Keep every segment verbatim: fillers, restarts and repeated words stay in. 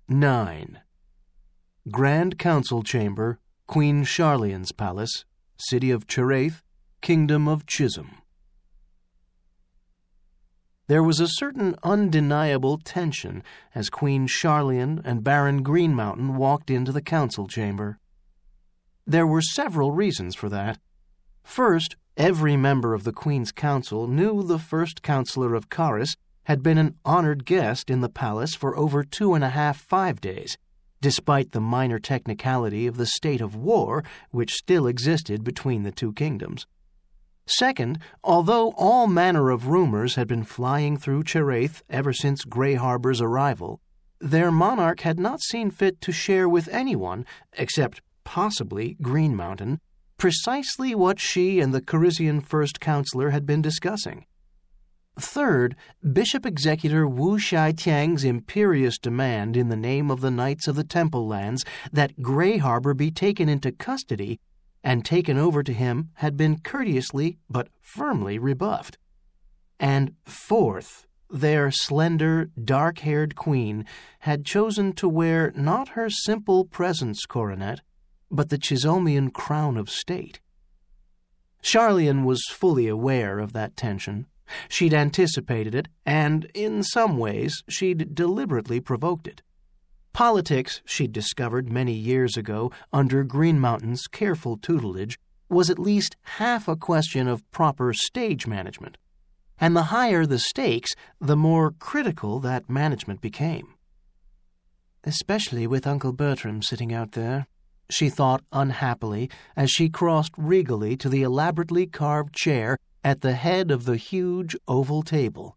nine. Grand Council Chamber, Queen Charlian's Palace, City of Cherraith, Kingdom of Chisholm. There was a certain undeniable tension as Queen Charlian and Baron Greenmountain walked into the council chamber. There were several reasons for that. First, every member of the Queen's Council knew the first Councillor of Caris had been an honored guest in the palace for over two and a half five days, despite the minor technicality of the state of war which still existed between the two kingdoms. Second, although all manner of rumors had been flying through Cherraith ever since Grey Harbor's arrival, their monarch had not seen fit to share with anyone, except possibly Greenmountain, precisely what she and the Carisian First Councillor had been discussing. Third, Bishop Executor Wu Shai-Tiang's imperious demand in the name of the Knights of the Temple Lands that Grey Harbor be taken into custody and taken over to him had been courteously but firmly rebuffed. And fourth, their slender, dark-haired queen had chosen to wear not her simple presence coronet, but the Chisholmian crown of state. Charlian was fully aware of that tension. She'd anticipated it, and in some ways she'd deliberately provoked it. Politics, she'd discovered many years ago under Greenmountain's careful tutelage, was at least half a question of proper stage management. And the higher the stakes, the more critical that management became. Especially with Uncle Bertram sitting out there, she thought unhappily as she crossed regally to the elaborately carved chair at the head of the huge oval table.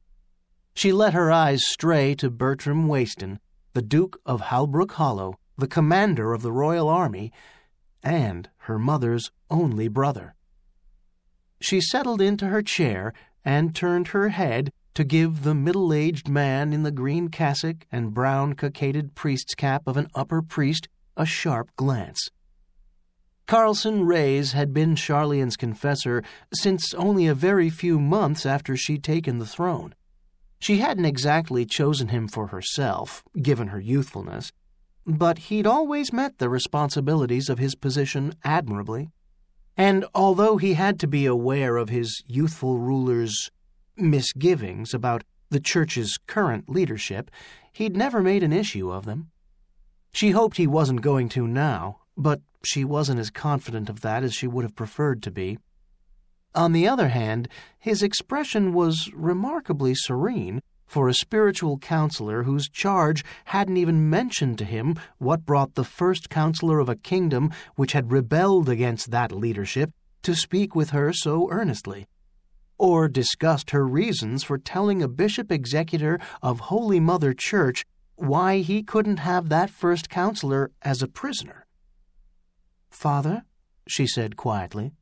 She let her eyes stray to Bertram Waston, the Duke of Halbrook Hollow, the commander of the Royal Army, and her mother's only brother. She settled into her chair and turned her head to give the middle-aged man in the green cassock and brown cockaded priest's cap of an upper priest a sharp glance. Carlson Reyes had been Charlian's confessor since only a very few months after she'd taken the throne. She hadn't exactly chosen him for herself, given her youthfulness, but he'd always met the responsibilities of his position admirably. And although he had to be aware of his youthful ruler's misgivings about the Church's current leadership, he'd never made an issue of them. She hoped he wasn't going to now, but she wasn't as confident of that as she would have preferred to be. On the other hand, his expression was remarkably serene for a spiritual counselor whose charge hadn't even mentioned to him what brought the first counselor of a kingdom which had rebelled against that leadership to speak with her so earnestly, or discussed her reasons for telling a bishop executor of Holy Mother Church why he couldn't have that first counselor as a prisoner. "Father," she said quietly.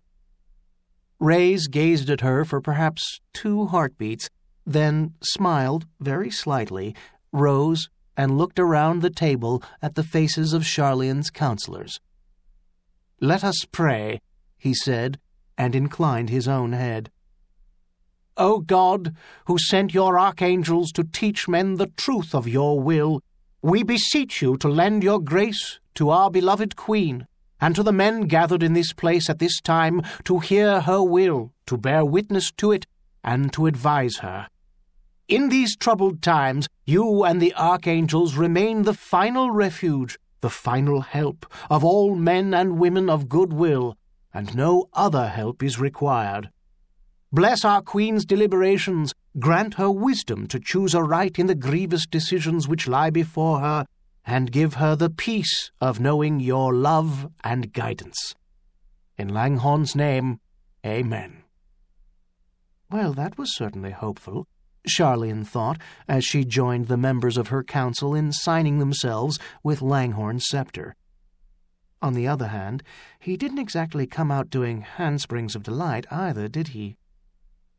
Reyes gazed at her for perhaps two heartbeats, then smiled very slightly, rose, and looked around the table at the faces of Charlian's counselors. "Let us pray," he said, and inclined his own head. "O God, who sent your archangels to teach men the truth of your will, we beseech you to lend your grace to our beloved Queen, and to the men gathered in this place at this time to hear her will, to bear witness to it, and to advise her. In these troubled times, you and the archangels remain the final refuge, the final help of all men and women of good will, and no other help is required. Bless our Queen's deliberations, grant her wisdom to choose aright in the grievous decisions which lie before her, and give her the peace of knowing your love and guidance. In Langhorne's name, Amen." Well, that was certainly hopeful, Charlian thought, as she joined the members of her council in signing themselves with Langhorne's scepter. On the other hand, he didn't exactly come out doing handsprings of delight either, did he?